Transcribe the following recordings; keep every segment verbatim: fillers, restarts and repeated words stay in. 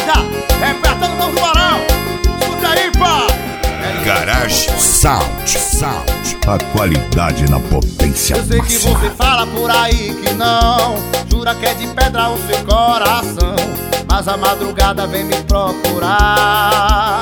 Laranja, repertando o novo tubarão. Escute aí, pá. Garage Sound, Sound, a qualidade na potência Eu sei que máxima. você fala por aí que não, jura que é de pedra o seu coração, mas a madrugada vem me procurar.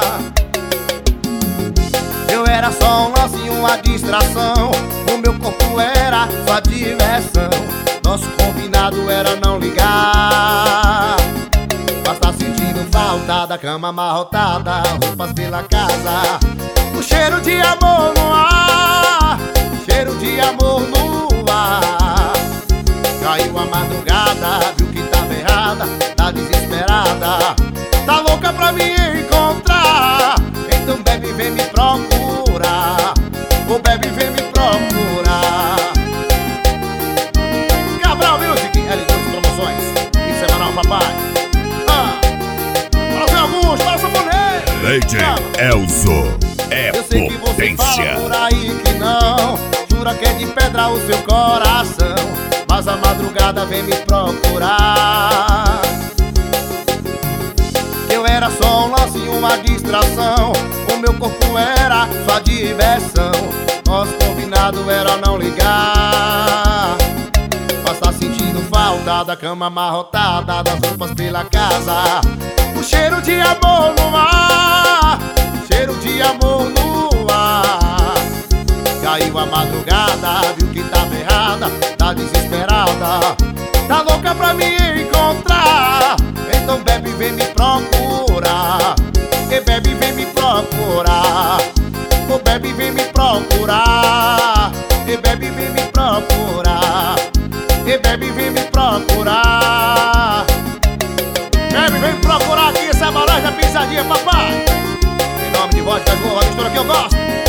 Eu era só um lance e uma distração, o meu corpo era sua diversão. Nosso combinado era não ligar, mas tá sentindo falta da cama amarrotada, roupas pela casa, o cheiro de amor no ar, cheiro de amor no ar. Caiu a madrugada, viu que tava errada, tá desesperada, tá louca pra me encontrar. Então bebe, vem me procurar, ô bebe, vem me procurar. Cabral Music, L dois Promoções, e semanal papai. Ah, para o Augusto, para o Saboneiro. Lady Elzo é Eu sei que você fala potência. por aí que não, jura que é de pedra o seu coração, mas a madrugada vem me procurar. Eu era só um lance e uma distração, o meu corpo era sua diversão. Nosso combinado era não ligar, mas tá sentindo falta da cama amarrotada, das roupas pela casa, o cheiro de amor no ar, cheiro de amor no ar. Caiu a madrugada, viu que tava errada, tá desesperada, tá louca pra me encontrar. Então bebe, vem me procurar, e bebe, vem me procurar, ô bebe, vem me procurar, e bebe, vem me procurar, e bebe, vem me procurar. Bebe, vem me procurar aqui, essa é a Laranja Pisadinha, papai. Em nome de Vodka, a mistura que eu gosto.